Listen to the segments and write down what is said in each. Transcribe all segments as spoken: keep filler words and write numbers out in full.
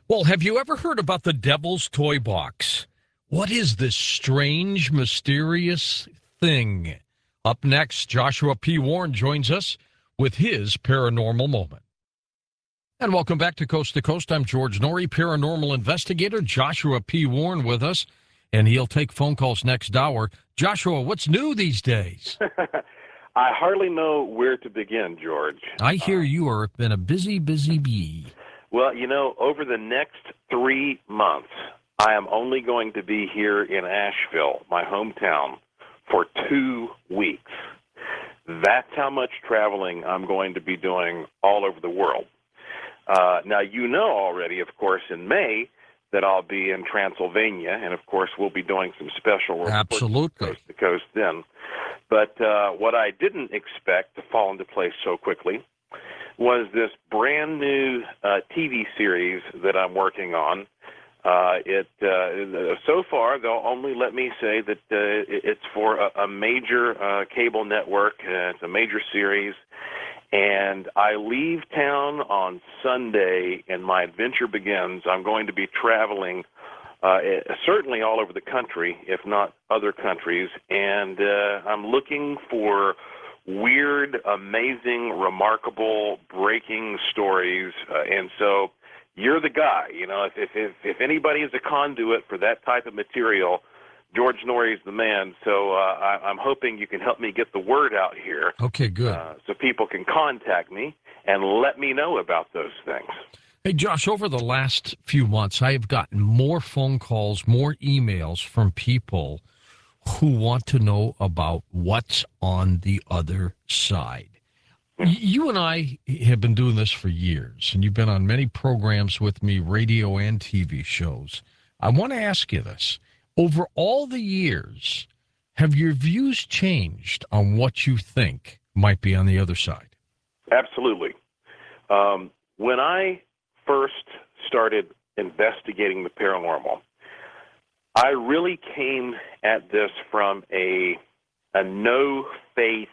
Well, have you ever heard about the Devil's Toy Box? What is this strange, mysterious thing? Up next, Joshua P. Warren joins us with his paranormal moment. And welcome back to Coast to Coast. I'm George Norrie, paranormal investigator. Joshua P. Warren with us, and he'll take phone calls next hour. Joshua, what's new these days? I hardly know where to begin, George. I hear you are been a busy, busy bee. Well, you know, over the next three months, I am only going to be here in Asheville, my hometown, for two weeks. That's how much traveling I'm going to be doing all over the world. Uh, now, you know already, of course, in May that I'll be in Transylvania, and, of course, we'll be doing some special reports Absolutely. coast to coast then. But uh, what I didn't expect to fall into place so quickly was this brand new uh, T V series that I'm working on. Uh, it uh, so far they'll only let me say that uh, it's for a, a major uh, cable network. Uh, it's a major series, and I leave town on Sunday, and my adventure begins. I'm going to be traveling uh, certainly all over the country, if not other countries, and uh, I'm looking for weird, amazing, remarkable, breaking stories, uh, and so you're the guy. You know, if, if if anybody is a conduit for that type of material, George Norrie is the man. So uh, I, I'm hoping you can help me get the word out here. Okay, good. Uh, so people can contact me and let me know about those things. Hey, Josh, over the last few months, I have gotten more phone calls, more emails from people who want to know about what's on the other side. You and I have been doing this for years, and you've been on many programs with me, radio and T V shows. I want to ask you this. Over all the years, have your views changed on what you think might be on the other side? Absolutely. Um, when I first started investigating the paranormal, I really came at this from a a no-faith,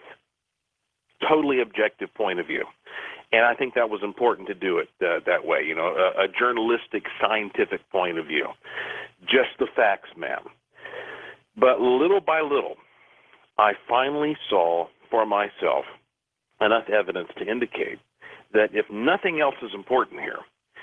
totally objective point of view. And I think that was important to do it uh, that way, you know, a, a journalistic, scientific point of view. Just the facts, ma'am. But little by little, I finally saw for myself enough evidence to indicate that if nothing else is important here,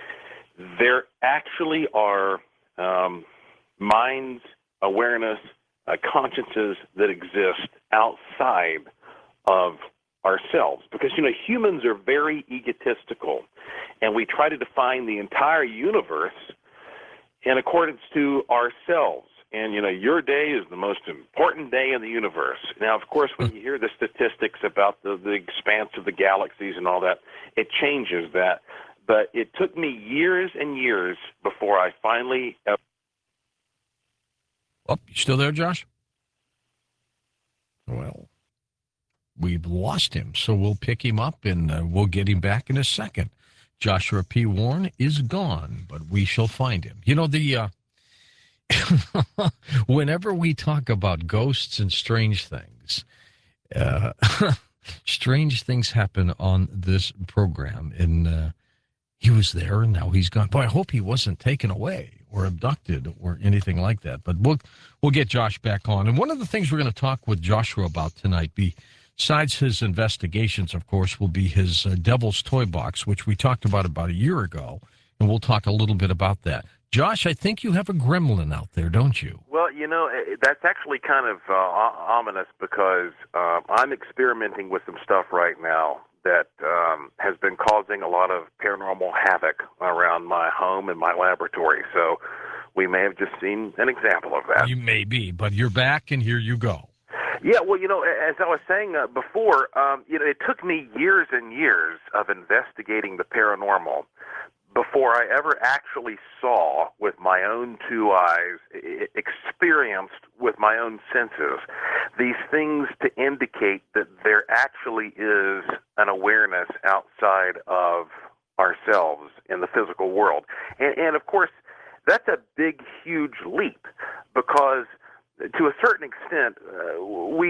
there actually are um, minds, awareness, uh, consciences that exist outside of ourselves. Because, you know, humans are very egotistical, and we try to define the entire universe in accordance to ourselves. And, you know, your day is the most important day in the universe. Now, of course, when you hear the statistics about the, the expanse of the galaxies and all that, it changes that. But it took me years and years before I finally... Uh, Oh, you still there, Josh? Well, we've lost him, so we'll pick him up and uh, we'll get him back in a second. Joshua P. Warren is gone, but we shall find him. You know, the uh, whenever we talk about ghosts and strange things, uh, strange things happen on this program. And uh, he was there, and now he's gone. Boy, I hope he wasn't taken away or abducted or anything like that. But we'll we'll get Josh back on. And one of the things we're going to talk with Joshua about tonight, besides his investigations, of course, will be his uh, Devil's Toy Box, which we talked about about a year ago, and we'll talk a little bit about that. Josh, I think you have a gremlin out there, don't you? Well, you know, that's actually kind of uh, ominous because uh, I'm experimenting with some stuff right now that um, has been causing a lot of paranormal havoc around my home and my laboratory. So we may have just seen an example of that. You may be, but you're back, and here you go. Yeah, well, you know, as I was saying uh, before, um, you know, it took me years and years of investigating the paranormal before I ever actually saw with my own two eyes, experienced with my own senses, these things to indicate that there actually is an awareness outside of ourselves in the physical world. And, and of course, that's a big, huge leap because to a certain extent, uh, we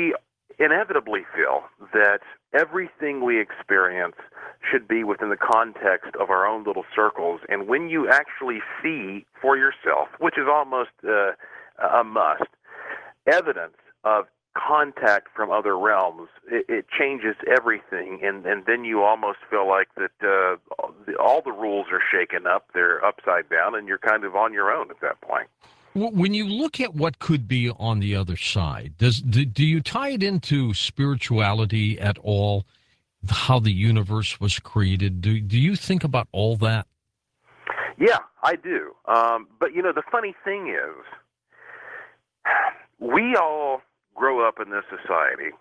inevitably feel that everything we experience should be within the context of our own little circles. And when you actually see for yourself, which is almost uh, a must, evidence of contact from other realms, it, it changes everything, and, and then you almost feel like that uh, all the rules are shaken up, they're upside down, and you're kind of on your own at that point. When you look at what could be on the other side, does do, do you tie it into spirituality at all? How the universe was created? Do do you think about all that? Yeah, I do. Um, but you know, the funny thing is, we all grow up in this society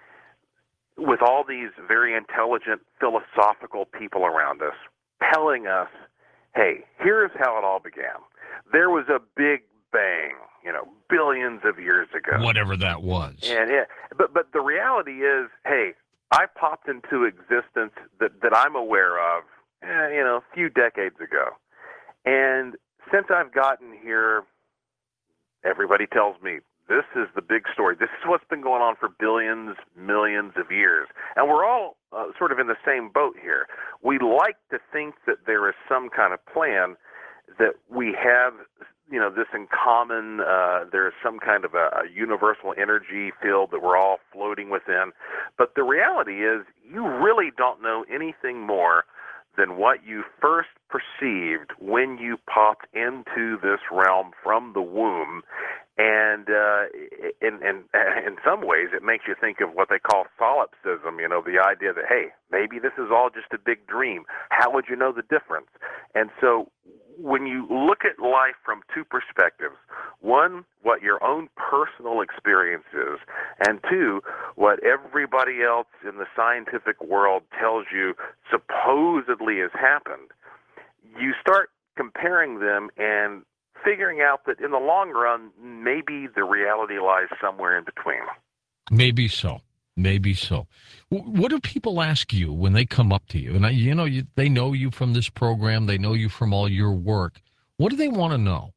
with all these very intelligent, philosophical people around us telling us, "Hey, here's how it all began. There was a big bang, you know, billions of years ago." Whatever that was. And yeah, but but the reality is, hey, I popped into existence that, that I'm aware of, eh, you know, a few decades ago. And since I've gotten here, everybody tells me, this is the big story. This is what's been going on for billions, millions of years. And we're all uh, sort of in the same boat here. We like to think that there is some kind of plan, that we have, you know, this in common. Uh, there is some kind of a, a universal energy field that we're all floating within. But the reality is, you really don't know anything more than what you first perceived when you popped into this realm from the womb. And uh, in, in, in some ways, it makes you think of what they call solipsism, you know, the idea that, hey, maybe this is all just a big dream. How would you know the difference? And so when you look at life from two perspectives, one, what your own personal experience is, and two, what everybody else in the scientific world tells you supposedly has happened, you start comparing them and figuring out that in the long run, maybe the reality lies somewhere in between. Maybe so. Maybe so. What do people ask you when they come up to you? And, you know, you, they know you from this program. They know you from all your work. What do they want to know?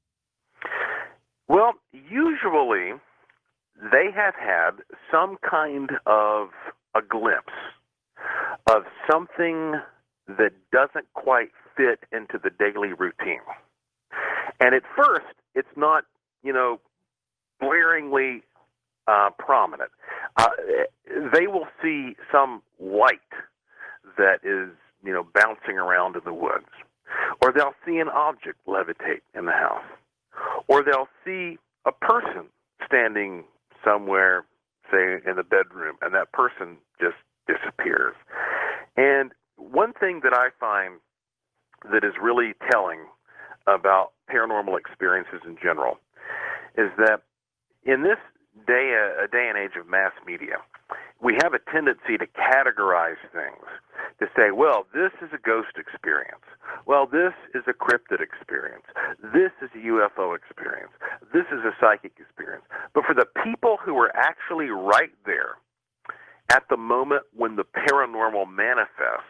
Well, usually they have had some kind of a glimpse of something that doesn't quite fit into the daily routine. And at first, it's not, you know, blaringly uh, prominent. Uh, they will see some light that is, you know, bouncing around in the woods. Or they'll see an object levitate in the house. Or they'll see a person standing somewhere, say, in the bedroom, and that person just disappears. And one thing that I find that is really telling about paranormal experiences in general is that in this day, a day and age of mass media, we have a tendency to categorize things, to say, well, this is a ghost experience. Well, this is a cryptid experience. This is a U F O experience. This is a psychic experience. But for the people who are actually right there at the moment when the paranormal manifests,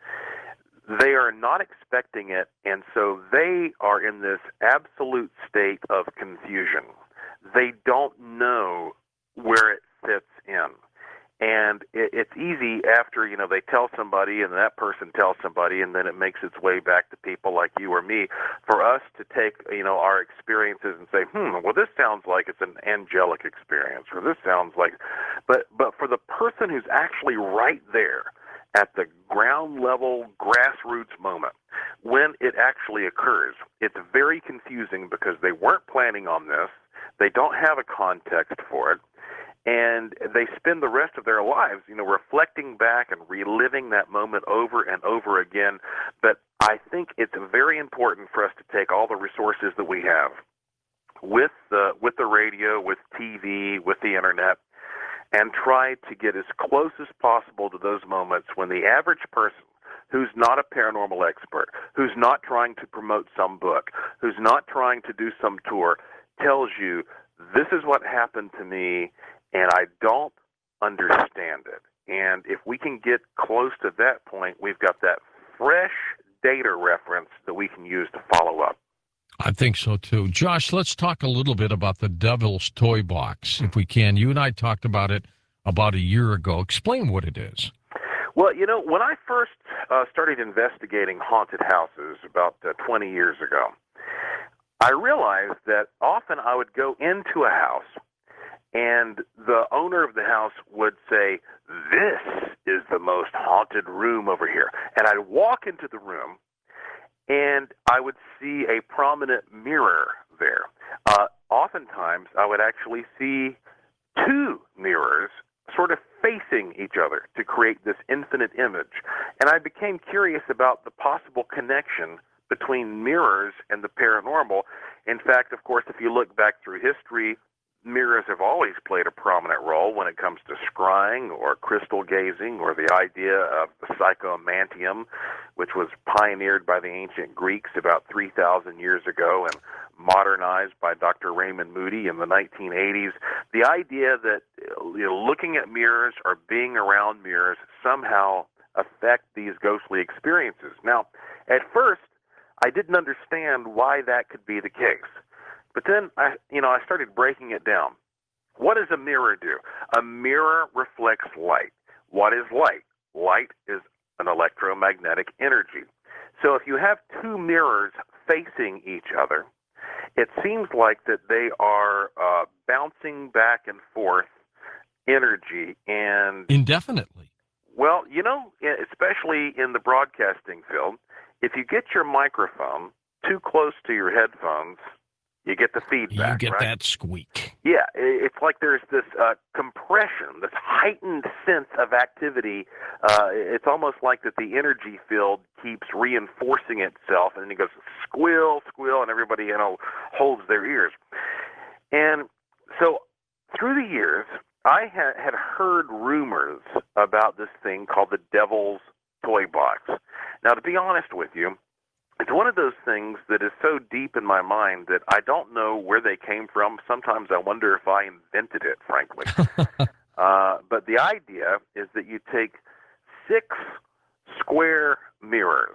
they are not expecting it, and so they are in this absolute state of confusion. They don't know where it fits in. And it, it's easy after, you know, they tell somebody and that person tells somebody, and then it makes its way back to people like you or me, for us to take, you know, our experiences and say, hmm, well, this sounds like it's an angelic experience, or this sounds like, but, but for the person who's actually right there at the ground level grassroots moment, when it actually occurs, it's very confusing because they weren't planning on this, they don't have a context for it, and they spend the rest of their lives, you know, reflecting back and reliving that moment over and over again. But I think it's very important for us to take all the resources that we have with the, with the radio, with T V, with the internet, and try to get as close as possible to those moments when the average person who's not a paranormal expert, who's not trying to promote some book, who's not trying to do some tour, tells you, this is what happened to me, and I don't understand it. And if we can get close to that point, we've got that fresh data reference that we can use to follow up. I think so, too. Josh, let's talk a little bit about the Devil's Toy Box, if we can. You and I talked about it about a year ago. Explain what it is. Well, you know, when I first uh, started investigating haunted houses about uh, twenty years ago, I realized that often I would go into a house and the owner of the house would say, "This is the most haunted room over here." And I'd walk into the room and I would see a prominent mirror there. Uh, oftentimes, I would actually see two mirrors sort of facing each other to create this infinite image. And I became curious about the possible connection between mirrors and the paranormal. In fact, of course, if you look back through history, mirrors have always played a prominent role when it comes to scrying or crystal gazing or the idea of the psychomantium, which was pioneered by the ancient Greeks about three thousand years ago and modernized by Doctor Raymond Moody in the nineteen eighties. The idea that, you know, looking at mirrors or being around mirrors somehow affect these ghostly experiences. Now, at first, I didn't understand why that could be the case. But then, I, you know, I started breaking it down. What does a mirror do? A mirror reflects light. What is light? Light is an electromagnetic energy. So if you have two mirrors facing each other, it seems like that they are uh, bouncing back and forth energy and indefinitely. Well, you know, especially in the broadcasting field, if you get your microphone too close to your headphones, you get the feedback. You get right? that squeak. Yeah, it's like there's this uh, compression, this heightened sense of activity. Uh, it's almost like that the energy field keeps reinforcing itself, and it goes squeal, squeal, and everybody, you know, holds their ears. And so through the years, I had, had heard rumors about this thing called the Devil's Toy Box. Now, to be honest with you, it's one of those things that is so deep in my mind that I don't know where they came from. Sometimes I wonder if I invented it, frankly. uh, but the idea is that you take six square mirrors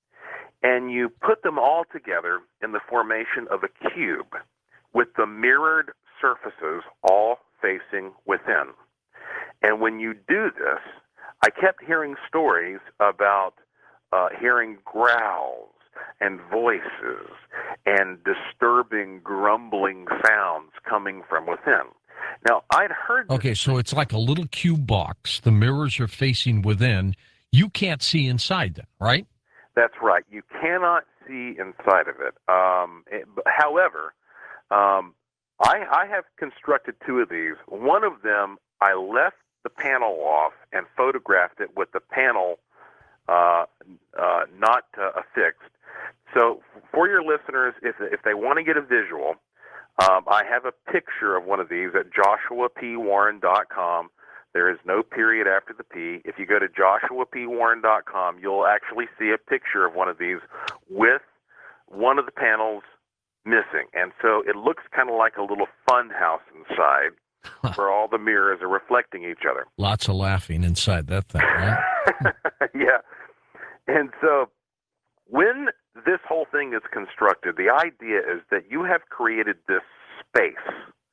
and you put them all together in the formation of a cube with the mirrored surfaces all facing within. And when you do this, I kept hearing stories about uh, hearing growls and voices and disturbing grumbling sounds coming from within. Now, I'd heard... Okay, so it's like a little cube box. The mirrors are facing within. You can't see inside them, right? That's right. You cannot see inside of it. Um, it however, um, I, I have constructed two of these. One of them, I left the panel off and photographed it with the panel uh, uh, not uh, affixed. So for your listeners, if if they want to get a visual, um, I have a picture of one of these at joshua p warren dot com. There is no period after the P. If you go to joshua p warren dot com, you'll actually see a picture of one of these with one of the panels missing. And so it looks kind of like a little fun house inside where all the mirrors are reflecting each other. Lots of laughing inside that thing, right? Yeah. And so when this whole thing is constructed, the idea is that you have created this space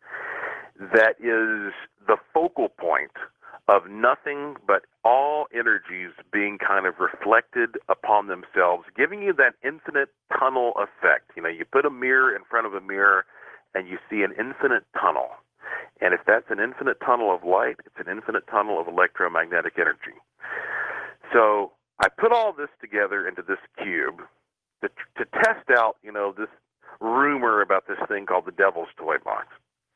that is the focal point of nothing but all energies being kind of reflected upon themselves, giving you that infinite tunnel effect. You know, you put a mirror in front of a mirror and you see an infinite tunnel. And if that's an infinite tunnel of light, it's an infinite tunnel of electromagnetic energy. So I put all this together into this cube to, to test out, you know, this rumor about this thing called the Devil's Toy Box.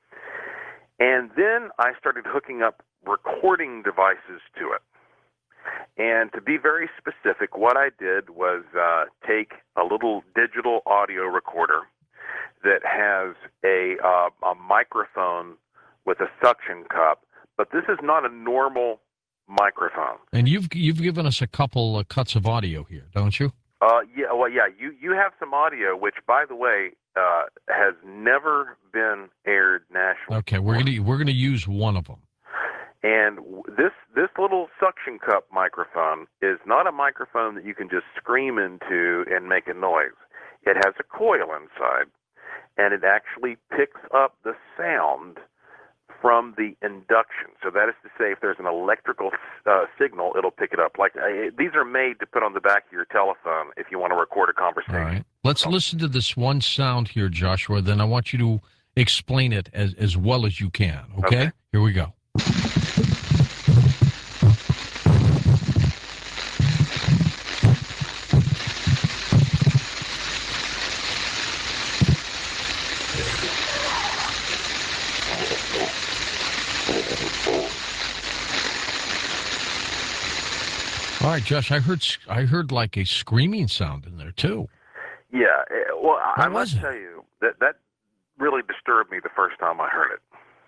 And then I started hooking up recording devices to it. And to be very specific, what I did was uh, take a little digital audio recorder that has a, uh, a microphone with a suction cup, but this is not a normal microphone. And you've you've given us a couple of cuts of audio here, don't you? Uh, yeah, well, yeah, you, you have some audio, which, by the way, uh, has never been aired nationally. Okay, we're gonna we're gonna use one of them. And this this little suction cup microphone is not a microphone that you can just scream into and make a noise. It has a coil inside, and it actually picks up the sound from the induction. So that is to say, if there's an electrical uh, signal, it'll pick it up. Like uh, these are made to put on the back of your telephone if you want to record a conversation. All right. Let's so. listen to this one sound here, Joshua. Then I want you to explain it as, as well as you can. Okay? Okay. Here we go. All right, Josh, I heard I heard like a screaming sound in there, too. Yeah, well, what I must it? tell you, that that really disturbed me the first time I heard it.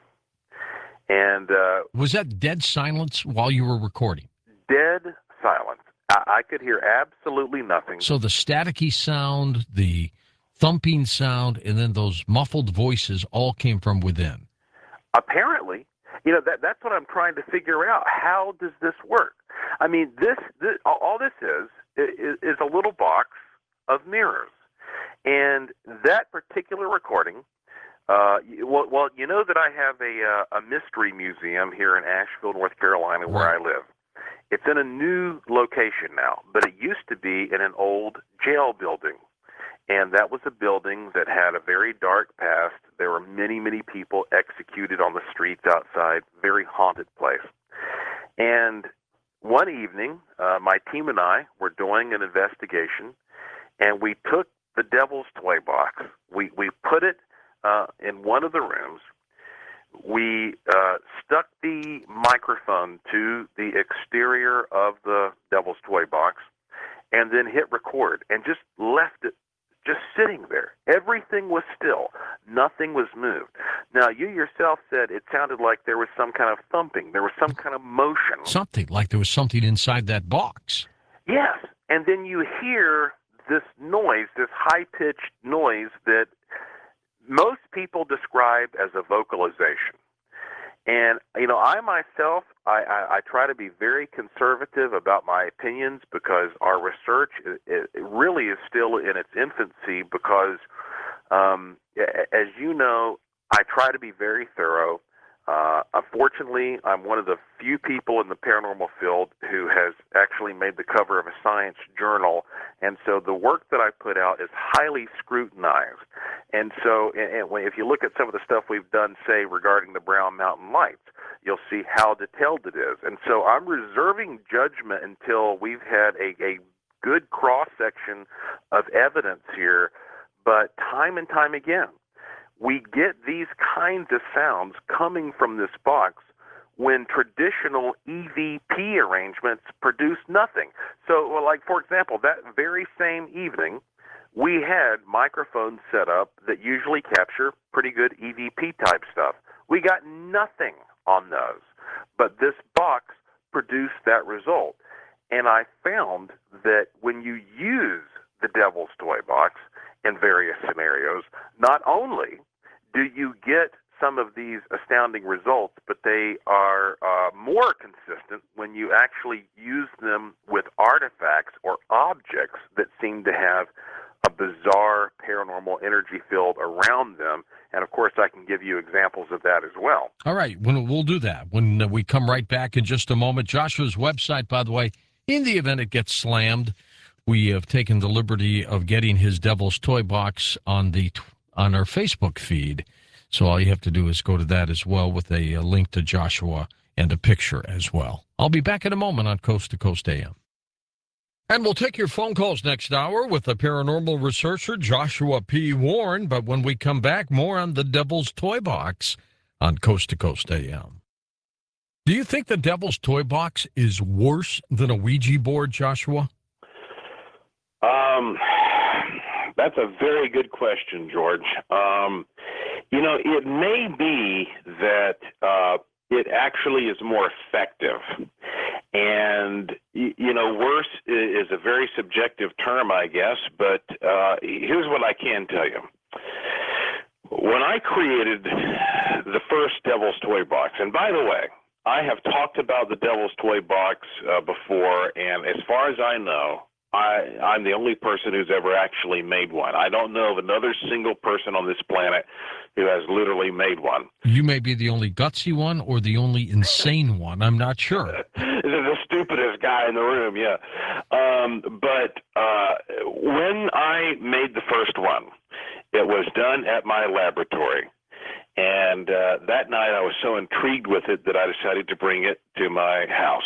And uh, was that dead silence while you were recording? Dead silence. I, I could hear absolutely nothing. So the staticky sound, the thumping sound, and then those muffled voices all came from within. Apparently. You know, that that's what I'm trying to figure out. How does this work? I mean, this, this all this is, is is a little box of mirrors. And that particular recording, uh, well, well, you know that I have a uh, a mystery museum here in Asheville, North Carolina, where I live. It's in a new location now, but it used to be in an old jail building. And that was a building that had a very dark past. There were many, many people executed on the streets outside. Very haunted place. And one evening, uh, my team and I were doing an investigation, and we took the Devil's Toy box. We we put it uh, in one of the rooms. We uh, stuck the microphone to the exterior of the Devil's Toy box, and then hit record, and just left it just sitting there. Everything was still. Nothing was moved. Now, you yourself said it sounded like there was some kind of thumping. There was some kind of motion. Something, like there was something inside that box. Yes. And then you hear this noise, this high-pitched noise that most people describe as a vocalization. And, you know, I myself, I, I, I try to be very conservative about my opinions because our research it, it really is still in its infancy because, um, as you know, I try to be very thorough. Uh, unfortunately, I'm one of the few people in the paranormal field who has actually made the cover of a science journal, and so the work that I put out is highly scrutinized. And so and, and if you look at some of the stuff we've done, say, regarding the Brown Mountain Lights, you'll see how detailed it is. And so I'm reserving judgment until we've had a, a good cross-section of evidence here, but time and time again, we get these kinds of sounds coming from this box when traditional E V P arrangements produce nothing. So, well, like, for example, that very same evening, we had microphones set up that usually capture pretty good E V P-type stuff. We got nothing on those, but this box produced that result. And I found that when you use the Devil's Toy box in various scenarios, not only do you get some of these astounding results, but they are uh, more consistent when you actually use them with artifacts or objects that seem to have a bizarre paranormal energy field around them. And, of course, I can give you examples of that as well. All right. We'll do that when we come right back in just a moment. Joshua's website, by the way, in the event it gets slammed, we have taken the liberty of getting his Devil's Toy box on the on our Facebook feed. So all you have to do is go to that as well with a, a link to Joshua and a picture as well. I'll be back in a moment on Coast to Coast A M. And we'll take your phone calls next hour with the paranormal researcher Joshua P. Warren. But when we come back, more on the Devil's Toy box on Coast to Coast A M. Do you think the Devil's Toy box is worse than a Ouija board, Joshua? Um, that's a very good question, George. Um, you know, it may be that uh, it actually is more effective. And, you know, worse is a very subjective term, I guess, but uh, here's what I can tell you. When I created the first Devil's Toy box, and by the way, I have talked about the Devil's Toy box uh, before, and as far as I know, I, I'm the only person who's ever actually made one. I don't know of another single person on this planet who has literally made one. You may be the only gutsy one or the only insane one. I'm not sure. The stupidest guy in the room, yeah. Um, but uh, when I made the first one, it was done at my laboratory. And uh, that night I was so intrigued with it that I decided to bring it to my house.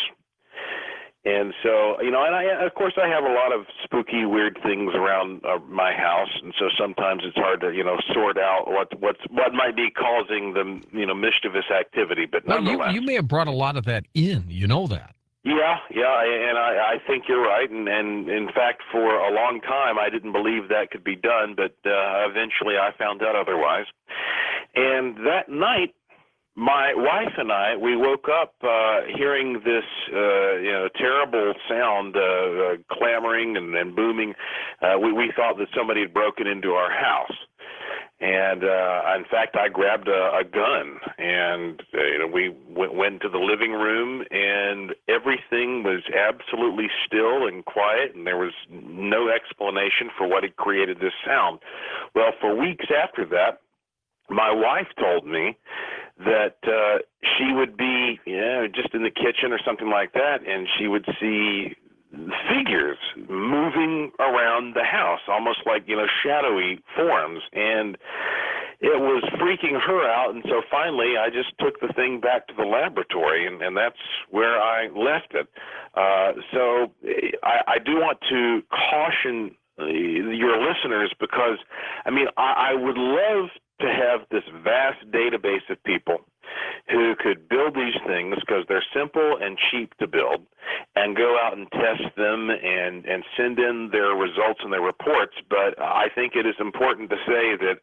And so, you know, and I, of course, I have a lot of spooky, weird things around uh, my house, and so sometimes it's hard to, you know, sort out what what's what might be causing the, you know, mischievous activity. But well, nonetheless, you, you may have brought a lot of that in. You know that. Yeah, yeah, and I, I think you're right. And, and in fact, for a long time, I didn't believe that could be done, but uh, eventually I found out otherwise. And that night, my wife and I, we woke up uh, hearing this, uh, you know, terrible sound, uh, uh, clamoring and, and booming. Uh, we, we thought that somebody had broken into our house. And uh, in fact, I grabbed a, a gun, and uh, you know, we went, went to the living room, and everything was absolutely still and quiet, and there was no explanation for what had created this sound. Well, for weeks after that, my wife told me that uh, she would be, you know, just in the kitchen or something like that, and she would see figures moving around the house, almost like, you know, shadowy forms. And it was freaking her out. And so finally, I just took the thing back to the laboratory, and, and that's where I left it. Uh, so I, I do want to caution your listeners because, I mean, I, I would love to have this vast database of people who could build these things because they're simple and cheap to build, and go out and test them and, and send in their results and their reports. But I think it is important to say that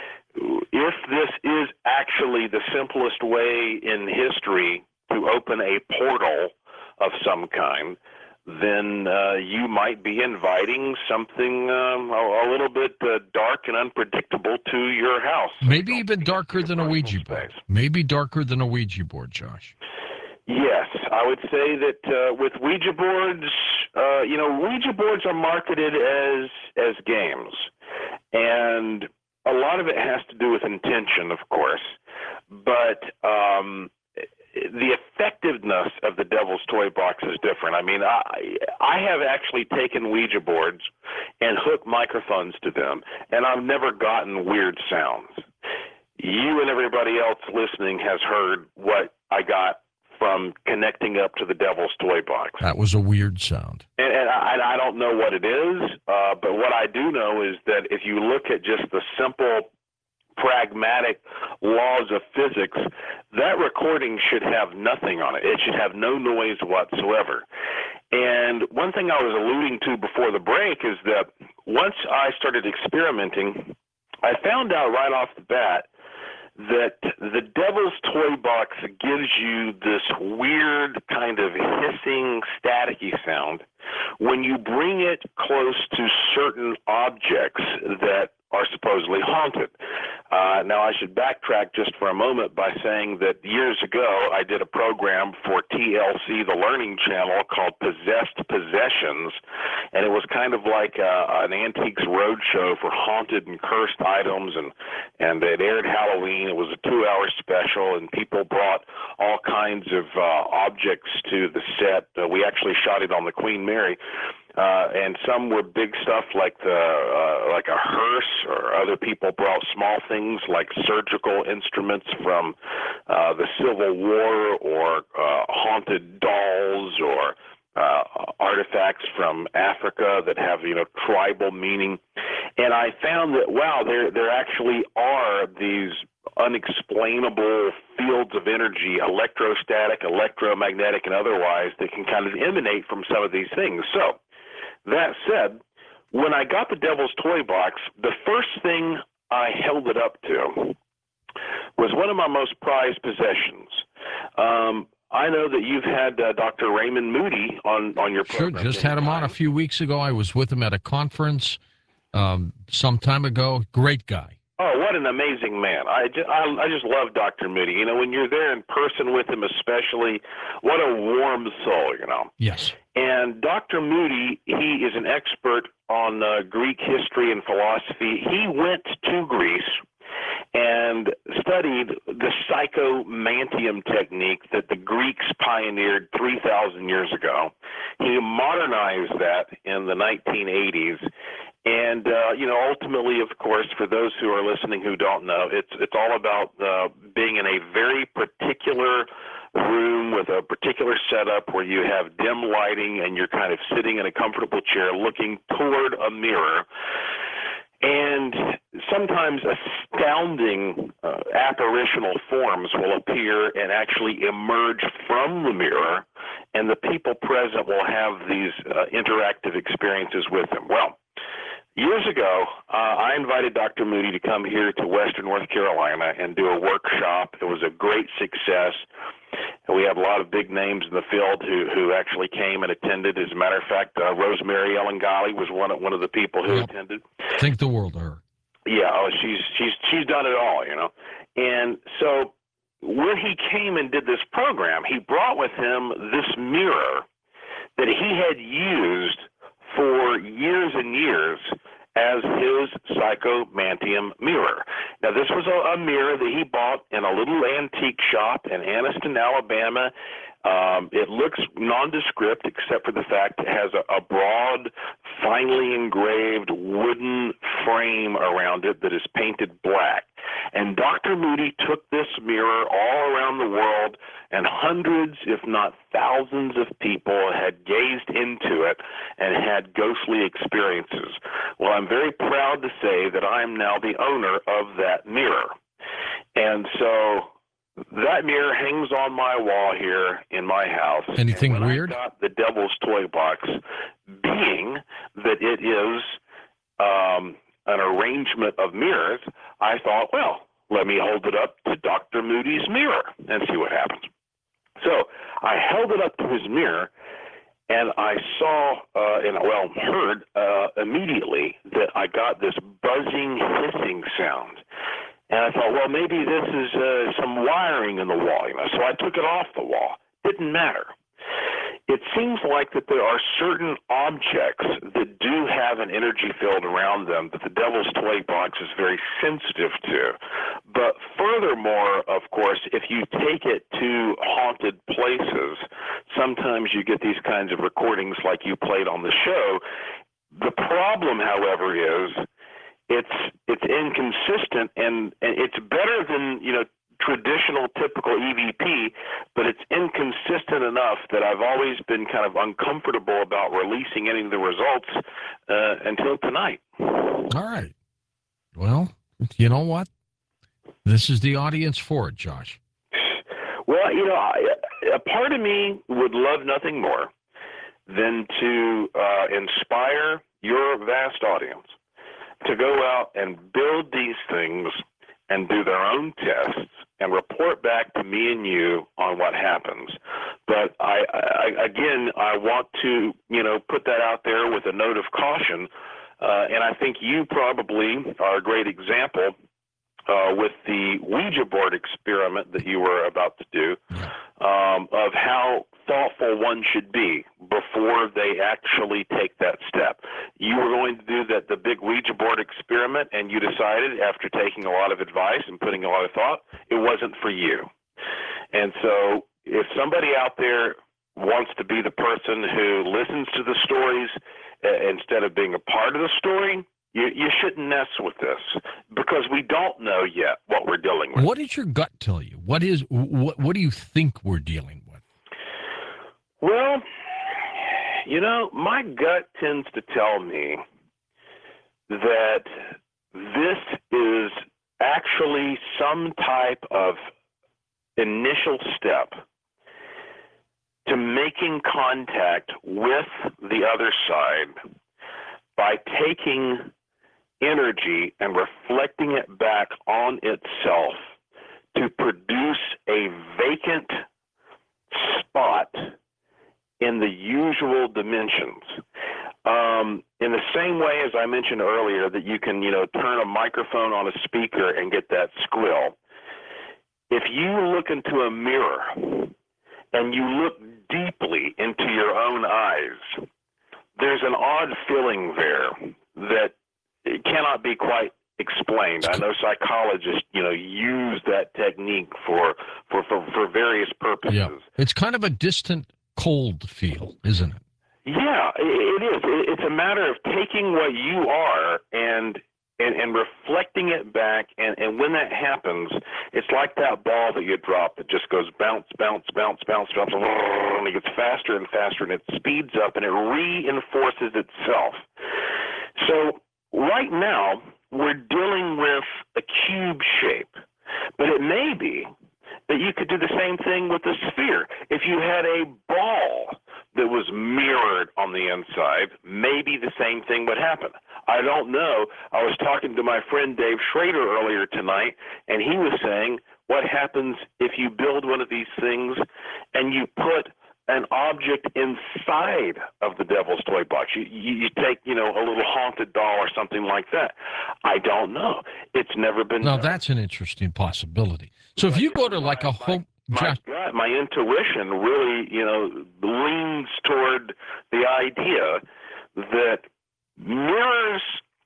if this is actually the simplest way in history to open a portal of some kind, then uh, you might be inviting something um, a, a little bit uh, dark and unpredictable to your house. Maybe even darker than a Ouija board. Maybe darker than a Ouija board, Josh. Yes, I would say that uh, with Ouija boards, uh, you know, Ouija boards are marketed as as games, and a lot of it has to do with intention, of course, but um, the effectiveness of the Devil's Toy Box is different. I mean, I I have actually taken Ouija boards and hooked microphones to them, and I've never gotten weird sounds. You and everybody else listening has heard what I got from connecting up to the Devil's Toy Box. That was a weird sound. And, and I, I don't know what it is, uh, but what I do know is that if you look at just the simple pragmatic laws of physics, that recording should have nothing on it. It should have no noise whatsoever. And one thing I was alluding to before the break is that once I started experimenting, I found out right off the bat that the Devil's Toy Box gives you this weird kind of hissing, staticky sound when you bring it close to certain objects that are supposedly haunted. Uh, now, I should backtrack just for a moment by saying that years ago, I did a program for T L C, the Learning Channel, called Possessed Possessions, and it was kind of like uh, an Antiques Roadshow for haunted and cursed items, and, and it aired Halloween. It was a two-hour special, and people brought all kinds of uh, objects to the set. Uh, we actually shot it on the Queen Mary. Uh, and some were big stuff like the uh, like a hearse, or other people brought small things like surgical instruments from uh, the Civil War, or uh, haunted dolls, or uh, artifacts from Africa that have, you know, tribal meaning. And I found that, wow, there there actually are these unexplainable fields of energy, electrostatic, electromagnetic, and otherwise, that can kind of emanate from some of these things. So, that said, when I got the Devil's Toy Box, the first thing I held it up to was one of my most prized possessions. Um, I know that you've had uh, Doctor Raymond Moody on, on your program. Sure, just had him on a few weeks ago. I was with him at a conference um, some time ago. Great guy. Oh, what an amazing man. I just, I, I just love Doctor Moody. You know, when you're there in person with him especially, what a warm soul, you know. Yes. And Doctor Moody, he is an expert on uh, Greek history and philosophy. He went to Greece and studied the psychomantium technique that the Greeks pioneered three thousand years ago. He modernized that in the nineteen eighties. And, uh, you know, ultimately, of course, for those who are listening who don't know, it's it's all about uh, being in a very particular room with a particular setup where you have dim lighting and you're kind of sitting in a comfortable chair looking toward a mirror. And sometimes astounding uh, apparitional forms will appear and actually emerge from the mirror, and the people present will have these uh, interactive experiences with them. Well, years ago, uh, I invited Doctor Moody to come here to Western North Carolina and do a workshop. It was a great success. And we had a lot of big names in the field who, who actually came and attended. As a matter of fact, uh, Rosemary Ellen Golly was one of, one of the people who yep. attended. Think the world of her. Yeah, oh, she's she's she's done it all, you know. And so when he came and did this program, he brought with him this mirror that he had used for years and years as his psychomantium mirror. Now, this was a, a mirror that he bought in a little antique shop in Anniston, Alabama. Um, it looks nondescript except for the fact it has a, a broad, finely engraved wooden frame around it that is painted black. And Doctor Moody took this mirror all around the world, and hundreds, if not thousands of people had gazed into it and had ghostly experiences. Well, I'm very proud to say that I am now the owner of that mirror. And so that mirror hangs on my wall here in my house. Anything and when weird? I got the Devil's Toy Box, being that it is um, an arrangement of mirrors, I thought, well, let me hold it up to Doctor Moody's mirror and see what happens. So I held it up to his mirror, and I saw, uh, and well, heard uh, immediately that I got this buzzing, hissing sound. And I thought, well, maybe this is uh, some wiring in the wall, you know. So I took it off the wall. Didn't matter. It seems like that there are certain objects that do have an energy field around them that the Devil's Toy Box is very sensitive to. But furthermore, of course, if you take it to haunted places, sometimes you get these kinds of recordings like you played on the show. The problem, however, is it's it's inconsistent, and, and it's better than, you know, traditional, typical E V P, but it's inconsistent enough that I've always been kind of uncomfortable about releasing any of the results uh, until tonight. All right. Well, you know what? This is the audience for it, Josh. Well, you know, I, a part of me would love nothing more than to uh, inspire your vast audience to go out and build these things and do their own tests and report back to me and you on what happens. But I, I again, I want to, you know, put that out there with a note of caution. Uh, and I think you probably are a great example uh, with the Ouija board experiment that you were about to do, um, of how thoughtful one should be before they actually take that step. You were going to do that, the big Ouija board experiment, and you decided after taking a lot of advice and putting a lot of thought, it wasn't for you. And so if somebody out there wants to be the person who listens to the stories uh, instead of being a part of the story, you, you shouldn't mess with this, because we don't know yet what we're dealing with. What does your gut tell you? What is what? What do you think we're dealing with? Well, you know, my gut tends to tell me that this is actually some type of initial step to making contact with the other side by taking energy and reflecting it back on itself to produce a vacant spot in the usual dimensions. Um, in the same way as I mentioned earlier that you can, you know, turn a microphone on a speaker and get that squeal. If you look into a mirror and you look deeply into your own eyes, there's an odd feeling there that it cannot be quite explained. I know psychologists, you know, use that technique for for, for, for various purposes. Yeah. It's kind of a distant, cold feel, isn't it? Yeah, it is. It's a matter of taking what you are and and, and reflecting it back. And, and when that happens, it's like that ball that you drop that just goes bounce, bounce, bounce, bounce, bounce, and it gets faster and faster, and it speeds up, and it reinforces itself. So right now, we're dealing with a cube shape, but it may be that you could do the same thing with a sphere. If you had a ball that was mirrored on the inside, maybe the same thing would happen. I don't know. I was talking to my friend Dave Schrader earlier tonight, and he was saying, what happens if you build one of these things and you put an object inside of the Devil's Toy Box? You, you, you take, you know, a little haunted doll or something like that. I don't know. It's never been Now, done. that's an interesting possibility. So if you go to like a home... My gut, my intuition really, you know, leans toward the idea that mirrors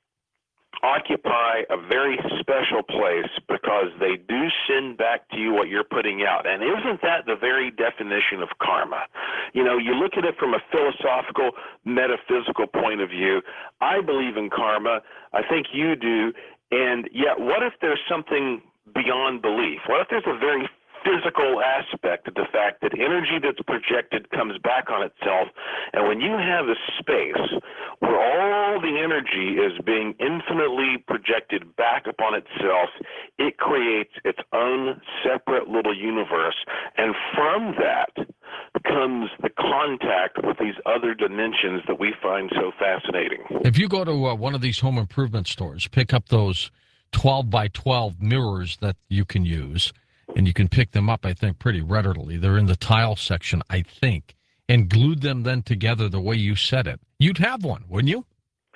occupy a very special place because they do send back to you what you're putting out. And isn't that the very definition of karma? You know, you look at it from a philosophical, metaphysical point of view. I believe in karma. I think you do. And yet, what if there's something beyond belief? What if there's a very physical aspect of the fact that energy that's projected comes back on itself, and when you have a space where all the energy is being infinitely projected back upon itself, it creates its own separate little universe, and from that comes the contact with these other dimensions that we find so fascinating. If you go to uh, one of these home improvement stores, pick up those twelve by twelve mirrors that you can use, and you can pick them up, I think, pretty readily. They're in the tile section, I think, and glued them then together the way you said it. You'd have one, wouldn't you?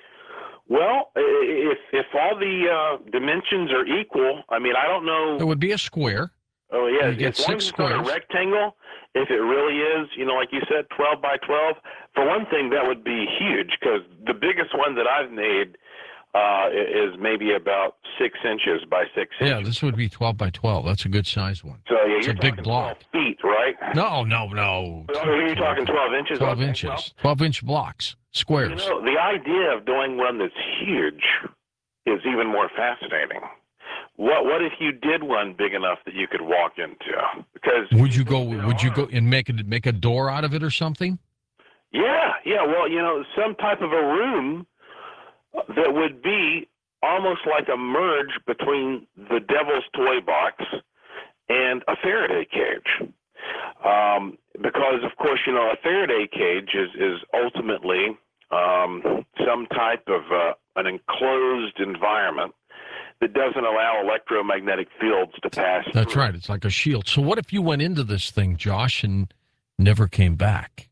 Well, if if all the uh, dimensions are equal, I mean, I don't know. It would be a square. Oh, yeah. You get as long six as it's not squares. a rectangle, if it really is, you know, like you said, twelve by twelve, for one thing, that would be huge, because the biggest one that I've made uh, is maybe about six inches by six inches. Yeah, this would be twelve by twelve. That's a good size one. So, yeah, It's you're a big talking block. twelve feet, right? No, no, no. Oh, you're talking twelve inches? twelve Okay, inches. well, twelve-inch blocks, squares. You know, the idea of doing one that's huge is even more fascinating. What what if you did one big enough that you could walk into? Because Would you go? Would you go and make it make a door out of it or something? Yeah, yeah. Well, you know, some type of a room that would be almost like a merge between the Devil's Toy Box and a Faraday cage. Um, because, of course, you know, a Faraday cage is, is ultimately um, some type of uh, an enclosed environment that doesn't allow electromagnetic fields to pass That's through. right. It's like a shield. So what if you went into this thing, Josh, and never came back?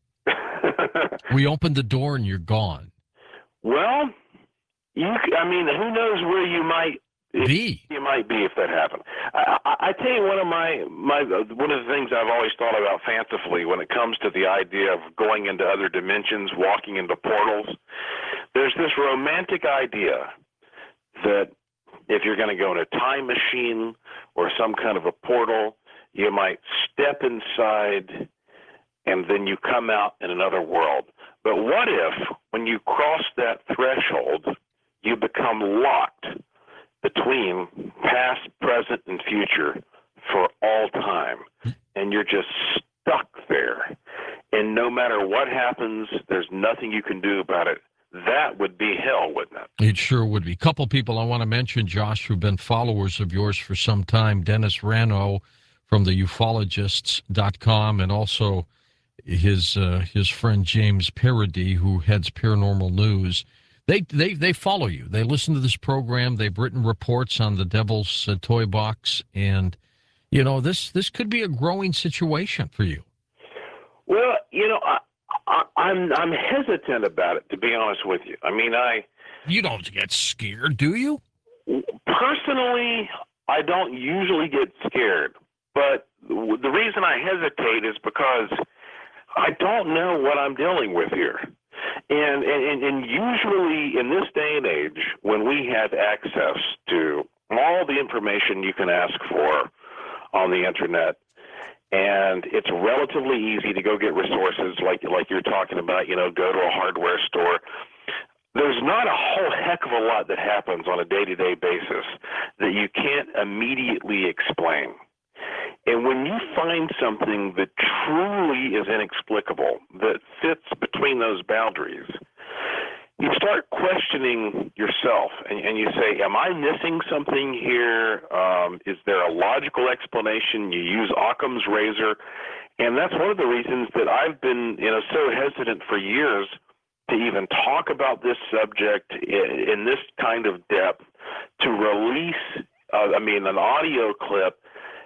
We opened the door and you're gone. Well, you, I mean, who knows where you might Be. you might be if that happened. I, I, I tell you, one of my my one of the things I've always thought about fancifully when it comes to the idea of going into other dimensions, walking into portals. There's this romantic idea that if you're going to go in a time machine or some kind of a portal, you might step inside and then you come out in another world. But what if, when you cross that threshold, you become locked between past, present, and future for all time, and you're just stuck there, and no matter what happens, there's nothing you can do about it? That would be hell, wouldn't it? It sure would be. A couple people I want to mention, Josh, who've been followers of yours for some time. Dennis Rano from the ufologists dot com, and also his uh, his friend James Parody, who heads Paranormal News. They, they they follow you. They listen to this program. They've written reports on the Devil's uh, Toy Box, and you know this this could be a growing situation for you. Well, you know, I, I, I'm I'm hesitant about it, to be honest with you. I mean, I You don't get scared, do you? personally, I don't usually get scared, but the reason I hesitate is because I don't know what I'm dealing with here. And, and, and usually in this day and age, when we have access to all the information you can ask for on the internet, and it's relatively easy to go get resources like like you're talking about, you know, go to a hardware store. There's not a whole heck of a lot that happens on a day-to-day basis that you can't immediately explain. And when you find something that truly is inexplicable, that fits between those boundaries, you start questioning yourself, and, and you say, am I missing something here? Um, is there a logical explanation? You use Occam's razor, and that's one of the reasons that I've been, you know, so hesitant for years to even talk about this subject in, in this kind of depth, to release, uh, I mean, an audio clip.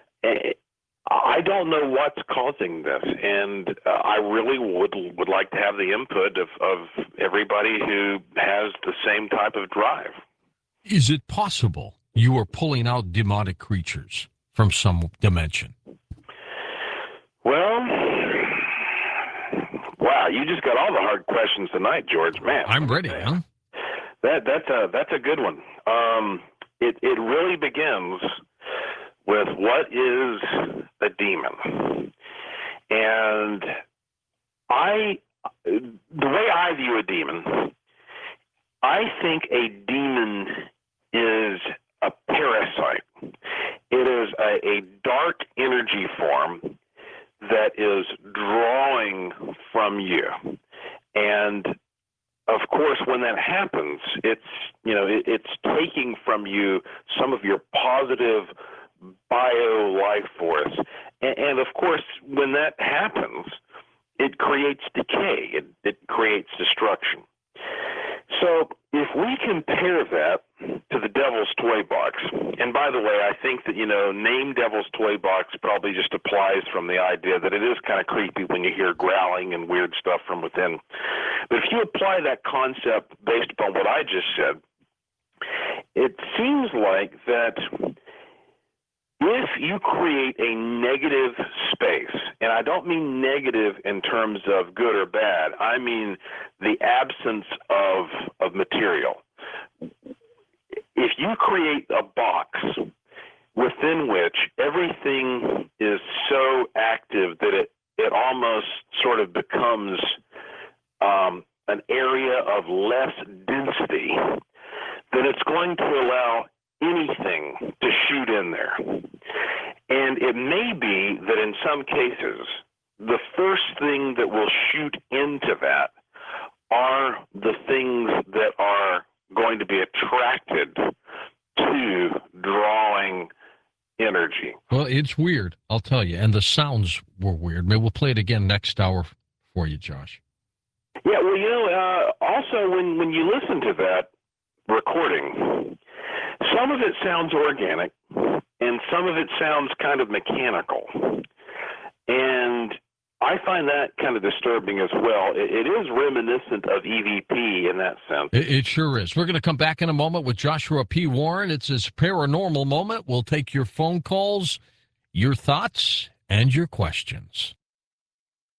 I don't know what's causing this, and uh, I really would would like to have the input of, of everybody who has the same type of drive. Is it possible you are pulling out demonic creatures from some dimension? Well, wow, you just got all the hard questions tonight, George. Man, I'm ready, huh? That that's a that's a good one. Um, it it really begins with what is a demon. And I, the way I view a demon, I think a demon is a parasite. It is a, a dark energy form that is drawing from you. And of course, when that happens, it's, you know, it, it's taking from you some of your positive bio life force. And, and of course, when that happens, it creates decay. It, it creates destruction. So if we compare that to the Devil's Toy Box, and by the way, I think that, you know, name Devil's Toy Box probably just applies from the idea that it is kind of creepy when you hear growling and weird stuff from within. But if you apply that concept based upon what I just said, it seems like that if you create a negative space, and I don't mean negative in terms of good or bad, I mean the absence of of material. If you create a box within which everything is so active that it, it almost sort of becomes um, an area of less density, then it's going to allow anything to shoot in there. And it may be that in some cases, the first thing that will shoot into that are the things that are going to be attracted to drawing energy. Well, it's weird, I'll tell you. And the sounds were weird. Maybe we'll play it again next hour for you, Josh. Yeah, well, you know, uh, also when, when you listen to that recording, some of it sounds organic, and some of it sounds kind of mechanical. And I find that kind of disturbing as well. It, it is reminiscent of E V P in that sense. It, it sure is. We're going to come back in a moment with Joshua P. Warren. It's his paranormal moment. We'll take your phone calls, your thoughts, and your questions.